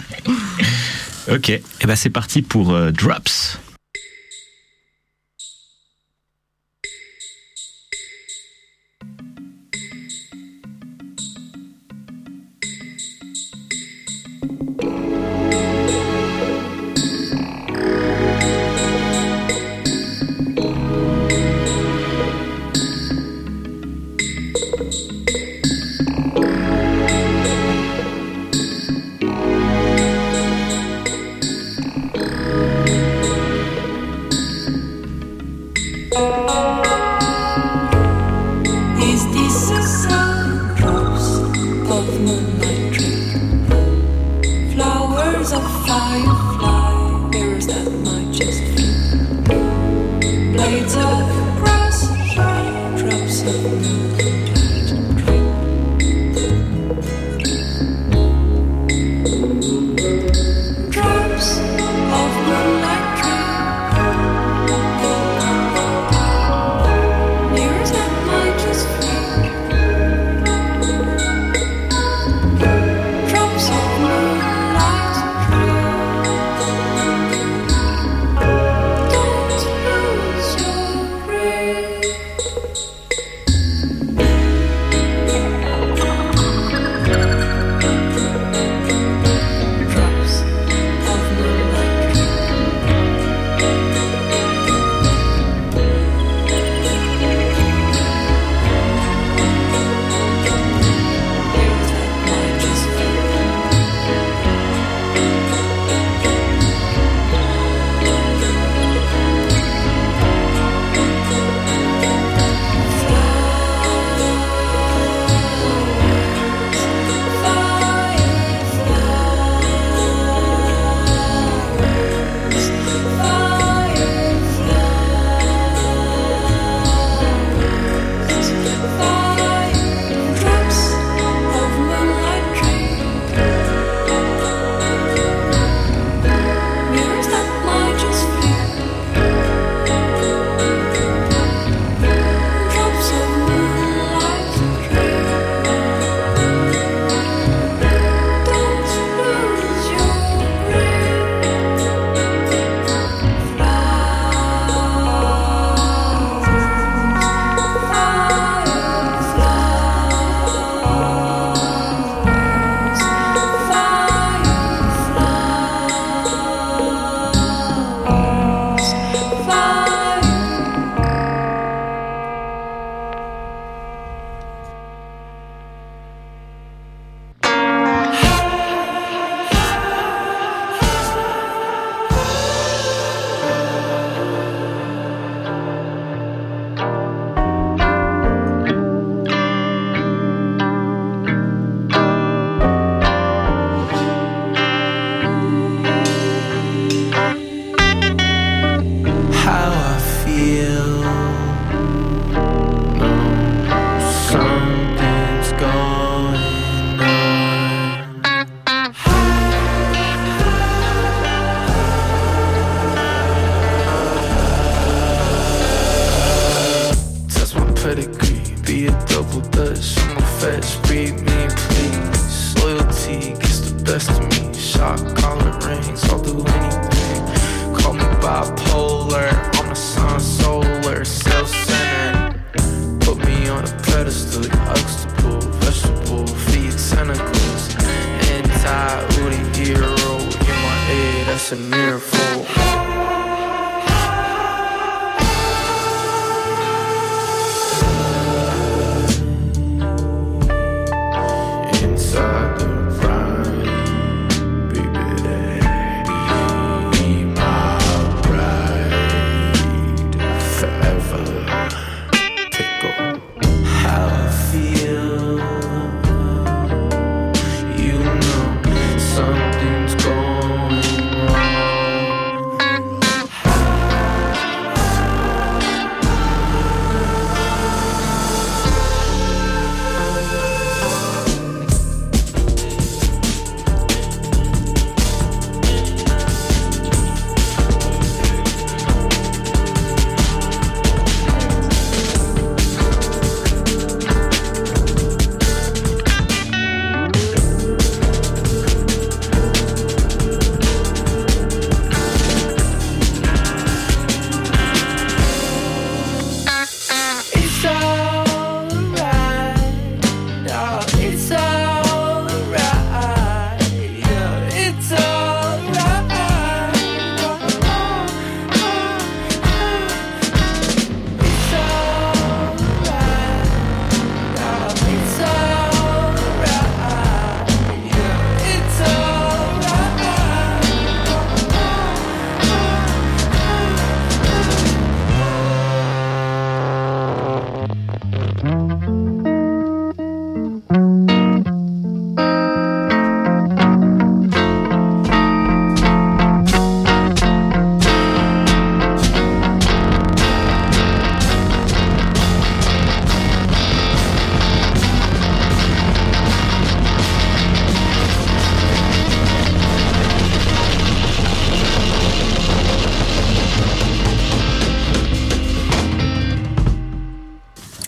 Ok, et ben c'est parti pour euh, Drops. Inside the rhyme, baby.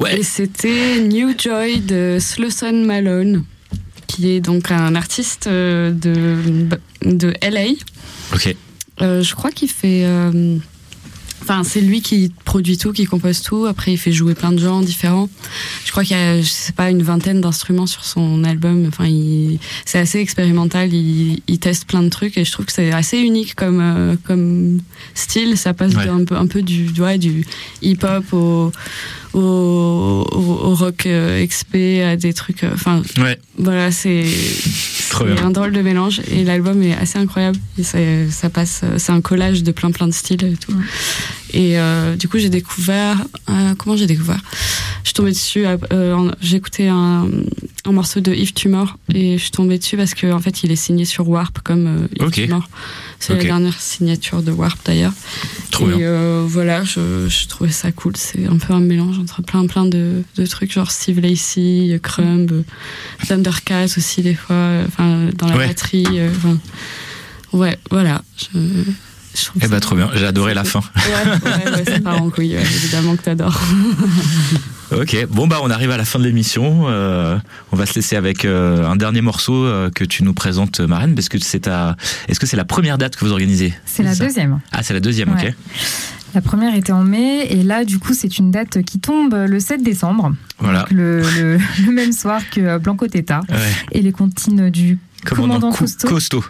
Ouais. Et c'était New Joy de Slowson Malone, qui est donc un artiste de, de L A. Ok. Euh, je crois qu'il fait... Euh, Enfin, c'est lui qui produit tout, qui compose tout. Après, il fait jouer plein de gens différents. Je crois qu'il y a, je sais pas, une vingtaine d'instruments sur son album. Enfin, il, c'est assez expérimental. Il, il teste plein de trucs et je trouve que c'est assez unique comme, euh, comme style. Ça passe Ouais. un peu, un peu du, ouais, du hip-hop au, au, au, au rock euh, X P, à des trucs. Enfin, euh, Ouais. voilà, c'est, Trop c'est bien. un drôle de mélange et l'album est assez incroyable. Et ça, ça passe, c'est un collage de plein plein de styles et tout. Ouais. Et euh, du coup, j'ai découvert. Euh, comment j'ai découvert Je suis tombée dessus. Euh, en, j'ai écouté un, un morceau de Yves Tumor et je suis tombée dessus parce qu'en en fait, il est signé sur Warp comme euh, Yves Ok. Tumor. C'est Ok. la dernière signature de Warp d'ailleurs. Trop et bien. euh, voilà, je, je trouvais ça cool. C'est un peu un mélange entre plein plein de, de trucs, genre Steve Lacy, Crumb, euh, Thundercat aussi des fois. Enfin, dans la Ouais. batterie. euh, Enfin, ouais, voilà. Je, je trouve Eh ça- bah trop bien, j'ai adoré la fin. Ouais, ouais, ouais, ça part en couille, ouais, évidemment que t'adores. Ok, bon bah on arrive à la fin de l'émission. Euh, on va se laisser avec euh, un dernier morceau euh, que tu nous présentes, Marraine, parce que c'est ta... Est-ce que c'est la première date que vous organisez? C'est la ça deuxième. Ah, c'est la deuxième, Ouais. ok. La première était en mai et là, du coup, c'est une date qui tombe le sept décembre. Voilà. Donc, le, le, le même soir que Blanco Teta Ouais. et les comptines du Commandant, Commandant Cou- Cousteau. Costaud.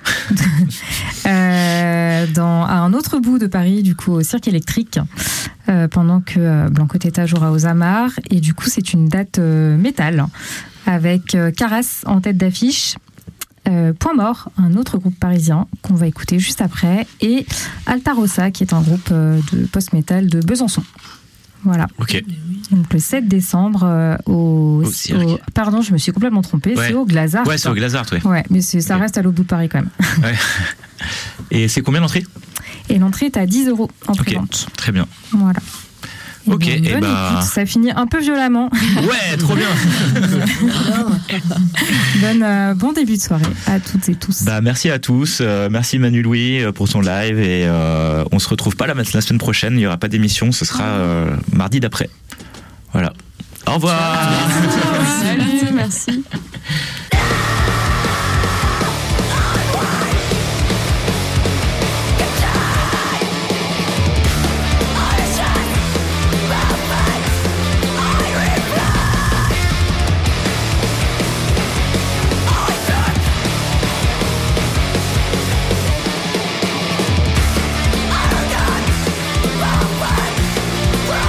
Euh, dans, à un autre bout de Paris, du coup, au Cirque électrique, euh, pendant que euh, Blanco Teta jouera aux Amarres. Et du coup, c'est une date euh, métal, avec euh, Caras en tête d'affiche, euh, Point Mort, un autre groupe parisien qu'on va écouter juste après, et Altarossa, qui est un groupe euh, de post-metal de Besançon. Voilà. Ok. Donc le sept décembre euh, au, Au cirque. au- Pardon, je me suis complètement trompée, Ouais. c'est au Glazart. Ouais, c'est au Glazart, ouais. Ouais, mais c'est- ça Ok. reste à l'autre bout de Paris quand même. Ouais. Et c'est combien l'entrée? Et l'entrée est à dix euros en Ok, pré-vente. très bien. Voilà. Et Ok, bien, et bonne bah- écoute. Ça finit un peu violemment. Ouais, trop bien. Bonne, euh, bon début de soirée à toutes et tous. Bah merci à tous, euh, merci Manu Louis euh, pour ton live et euh, on se retrouve pas la, la semaine prochaine, il y aura pas d'émission, ce sera euh, mardi d'après. Voilà. Au revoir. Salut, merci.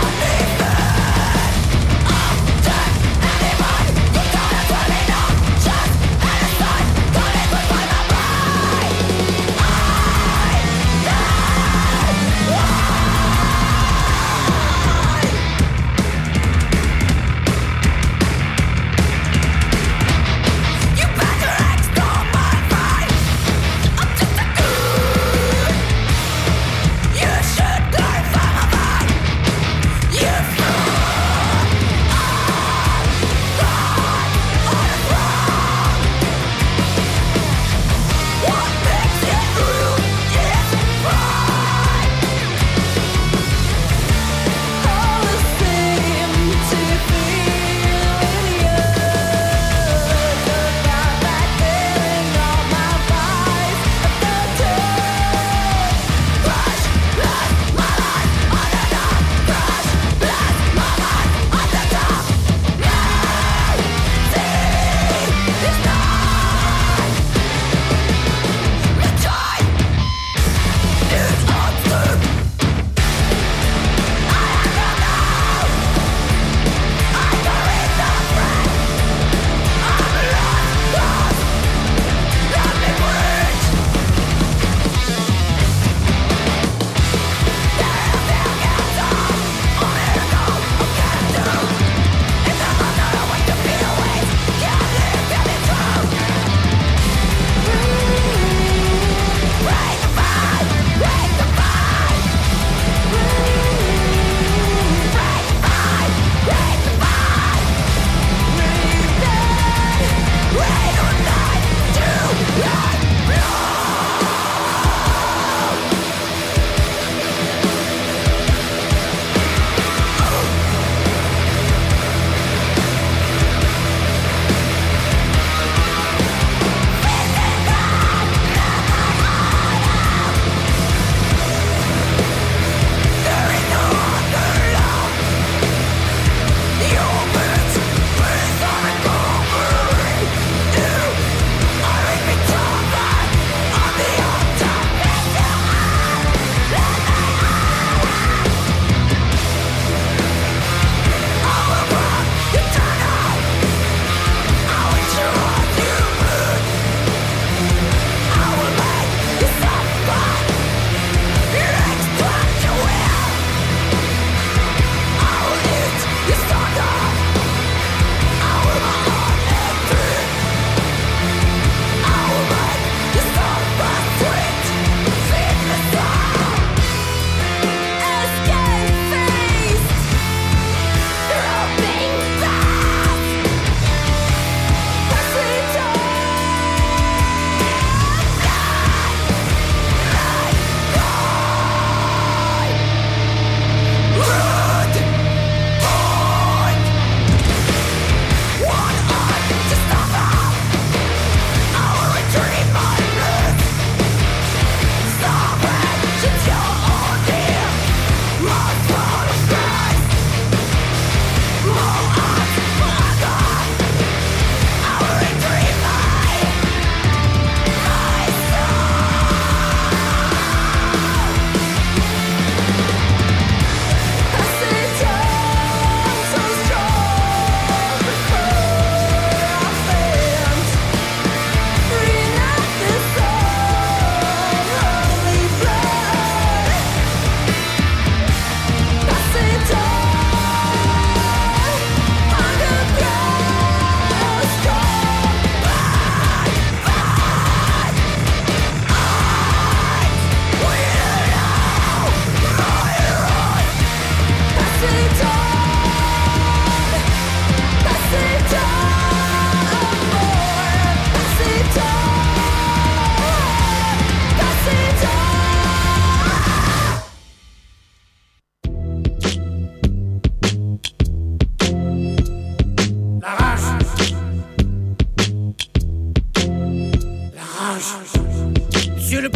Shut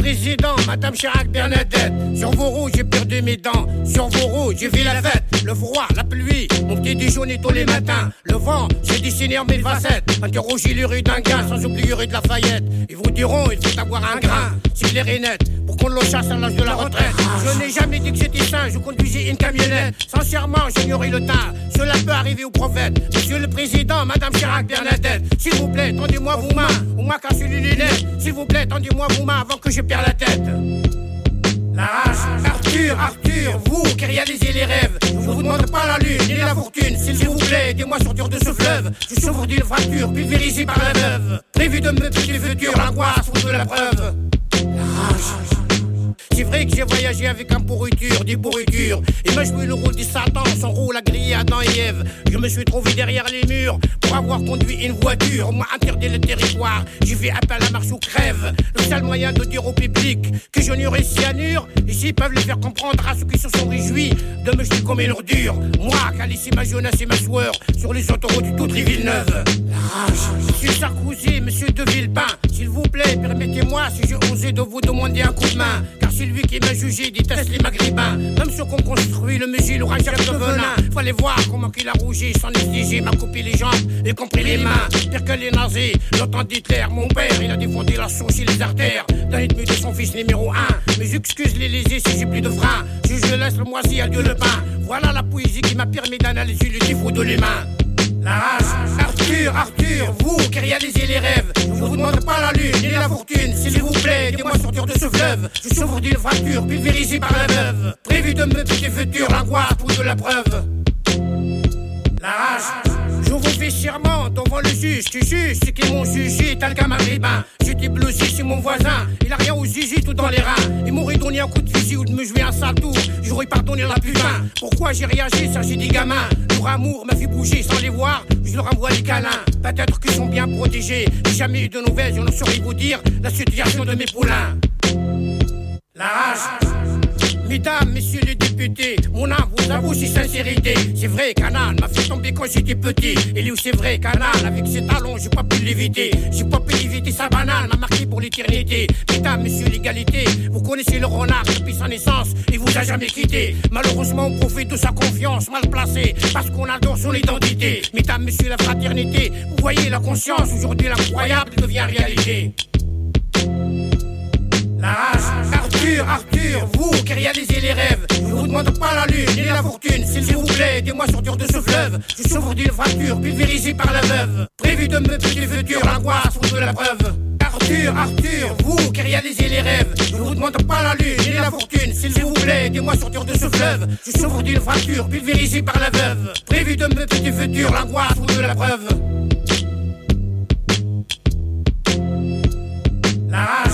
président, Madame Chirac Bernadette. Sur vos roues, j'ai perdu mes dents. Sur vos roues, j'ai vu la fête. Le froid, la pluie, mon petit déjeuner tous les matins. Le vent, j'ai dessiné en mille facettes. Interrogez les rues d'un gars, sans oublier rue de Lafayette. Ils vous diront, il faut avoir un grain, c'est clair et net, pour qu'on le chasse à l'âge de la retraite. Je n'ai jamais dit que j'étais sain, je conduisais une camionnette. Sincèrement, j'ignorais le teint, cela peut arriver au prophète. Monsieur le président, Madame Chirac Bernadette, s'il vous plaît, tendez-moi vos mains, ou moi cassez les lunettes. S'il vous plaît, tendez-moi vos mains avant que je perde la tête. La race, Arthur, Arthur, vous qui réalisez les rêves, je vous demande pas la lune ni la fortune, s'il vous plaît, aidez-moi sortir de ce fleuve. Je souffre d'une fracture pulvérisée par la veuve, prévu de me tuer du futur, l'angoisse ou de la preuve. La rage. C'est vrai que j'ai voyagé avec un pourriture, des pourritures. Et moi je joué le rôle du Satan, son rôle à griller Adam et Ève. Je me suis trouvé derrière les murs pour avoir conduit une voiture. Moi interdit le territoire, j'ai fait appel à marche ou crève. Le seul moyen de dire au public que je n'aurai cyanure. Ici peuvent le faire comprendre à ceux qui se sont réjouis de me jeter comme une ordure. Moi qui a laissé ma jeunesse et ma sueur sur les autoroutes du toute Villeneuve. La rage. Monsieur Sarkozy, monsieur de Villepin, s'il vous plaît, permettez-moi si j'ai osé de vous demander un coup de main. Car c'est lui qui m'a jugé déteste les maghrébins. Même ceux qu'on construit le musil ou un chef de venin. Fallait voir comment qu'il a rougi, son exigé m'a coupé les jambes, y compris les mains. Pire que les nazis, le temps d'Hitler, mon père, il a défendu la source et les artères d'un ennemi de son fils numéro un. Mais j'excuse les lésés si j'ai plus de frein. Je, je laisse le moisi à Dieu le pain. Voilà la poésie qui m'a permis d'analyser le défaut de l'humain. La race, Arthur, Arthur, vous qui réalisez les rêves, je vous demande pas la lune ni la fortune, s'il vous plaît, aidez-moi sortir de ce fleuve. Je souffre d'une fracture pulvérisée par la veuve, prévu de me piquer futur, l'angoisse ou de la preuve. La rage. Je vous fais serment devant le juge qui juge ceux qui m'ont jugé tel qu'un maghrébin. J'étais blousé chez mon voisin, il a rien aux zizi tout dans les reins. Il m'aurait donné un coup de fusil ou de me jouer un sale tour, j'aurais pardonné la putain. Pourquoi j'ai réagi, ça j'ai des gamins. Leur amour m'a fait bouger sans les voir, je leur envoie les câlins. Peut-être qu'ils sont bien protégés, j'ai jamais eu de nouvelles, je ne saurais vous dire la situation de mes poulains. La rage. Mesdames, messieurs les députés, mon âme vous avoue ses sincérité. C'est vrai, Canal m'a fait tomber quand j'étais petit. Et lui, c'est vrai, Canal, avec ses talons, j'ai pas pu l'éviter. J'ai pas pu éviter sa banane, m'a marqué pour l'éternité. Mesdames, messieurs l'égalité, vous connaissez le renard depuis sa naissance, il vous a jamais quitté. Malheureusement, on profite de sa confiance mal placée, parce qu'on adore son identité. Mesdames, messieurs la fraternité, vous voyez la conscience, aujourd'hui l'incroyable devient réalité. La race, Arthur, Arthur, vous qui réalisez les rêves, je vous demande pas la lune ni la fortune, s'il vous plaît, aidez-moi sortir de ce fleuve. Je souffre d'une fracture pulvérisée par la veuve, prévu de me piquer futur, l'angoisse ou de la preuve. Arthur, Arthur, vous qui réalisez les rêves, je vous demande pas la lune ni la fortune, s'il vous plaît, aidez-moi sortir de ce fleuve. Je souffre d'une fracture pulvérisée par la veuve, prévu de me piquer futur, l'angoisse ou de la preuve. La race.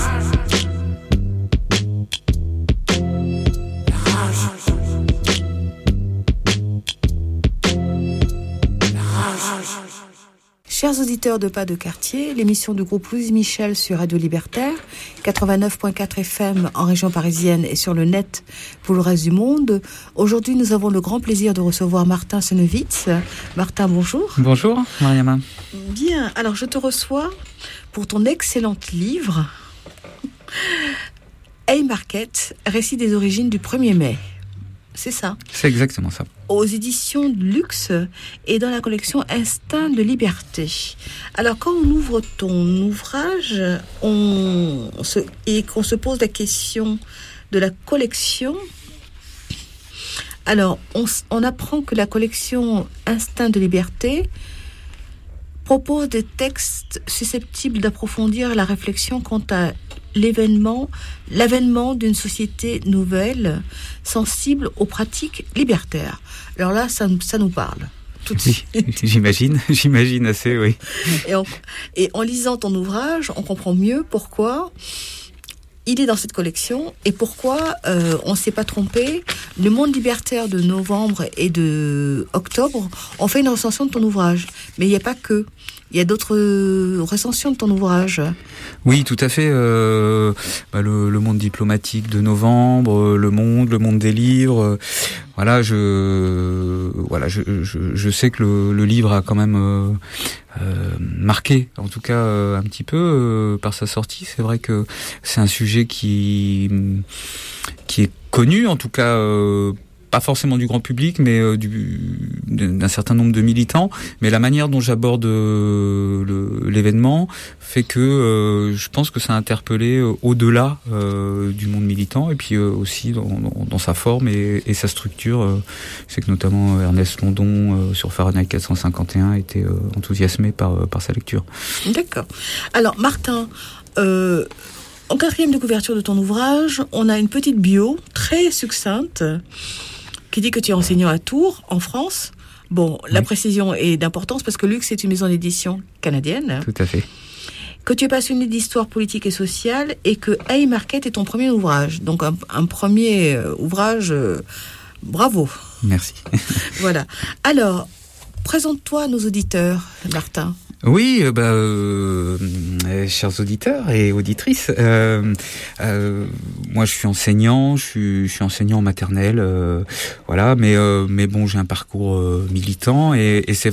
Chers auditeurs de Pas de Quartier, l'émission du groupe Louise Michel sur Radio Libertaire, quatre-vingt-neuf virgule quatre F M en région parisienne et sur le net pour le reste du monde. Aujourd'hui, nous avons le grand plaisir de recevoir Martin Sennewitz. Martin, bonjour. Bonjour, Mariama. Bien, alors je te reçois pour ton excellent livre, Haymarket, récit des origines du premier mai. C'est ça. C'est exactement ça. Aux éditions de Luxe et dans la collection Instinct de liberté. Alors, quand on ouvre ton ouvrage on se, et qu'on se pose la question de la collection, alors on, on apprend que la collection Instinct de liberté propose des textes susceptibles d'approfondir la réflexion quant à l'événement, l'avènement d'une société nouvelle, sensible aux pratiques libertaires. Alors là, ça, ça nous parle. Tout de suite. J'imagine, j'imagine assez, oui. Et en, et en lisant ton ouvrage, on comprend mieux pourquoi il est dans cette collection et pourquoi euh, on ne s'est pas trompé. Le Monde libertaire de novembre et de octobre ont fait une recension de ton ouvrage. Mais il n'y a pas que. Il y a d'autres recensions de ton ouvrage. Oui, tout à fait. Euh, bah, le, le Monde diplomatique de novembre, Le Monde, Le Monde des livres. voilà, je, voilà, je, je, je sais que le, le livre a quand même euh, euh, marqué, en tout cas euh, un petit peu euh, par sa sortie. C'est vrai que c'est un sujet qui qui est connu, en tout cas. Euh, pas forcément du grand public, mais euh, du, d'un certain nombre de militants. Mais la manière dont j'aborde euh, le, l'événement fait que euh, je pense que ça a interpellé euh, au-delà euh, du monde militant, et puis euh, aussi dans, dans, dans sa forme et, et sa structure. Euh, c'est que notamment Ernest London euh, sur Fahrenheit quatre cent cinquante et un était euh, enthousiasmé par, par sa lecture. D'accord. Alors Martin, euh, en quatrième de couverture de ton ouvrage, on a une petite bio très succincte qui dit que tu es enseignant à Tours, en France. Bon, la oui. précision est d'importance parce que Lux est une maison d'édition canadienne. Tout à fait. Que tu es passionné d'histoire politique et sociale et que Haymarket est ton premier ouvrage. Donc un, un premier ouvrage, euh, bravo. Merci. Voilà. Alors, présente-toi à nos auditeurs, Martin. Oui, euh, bah, euh, euh, chers auditeurs et auditrices, euh, euh, moi je suis enseignant, je suis, je suis enseignant en maternelle, euh, voilà, mais euh, mais bon, j'ai un parcours euh, militant et, et c'est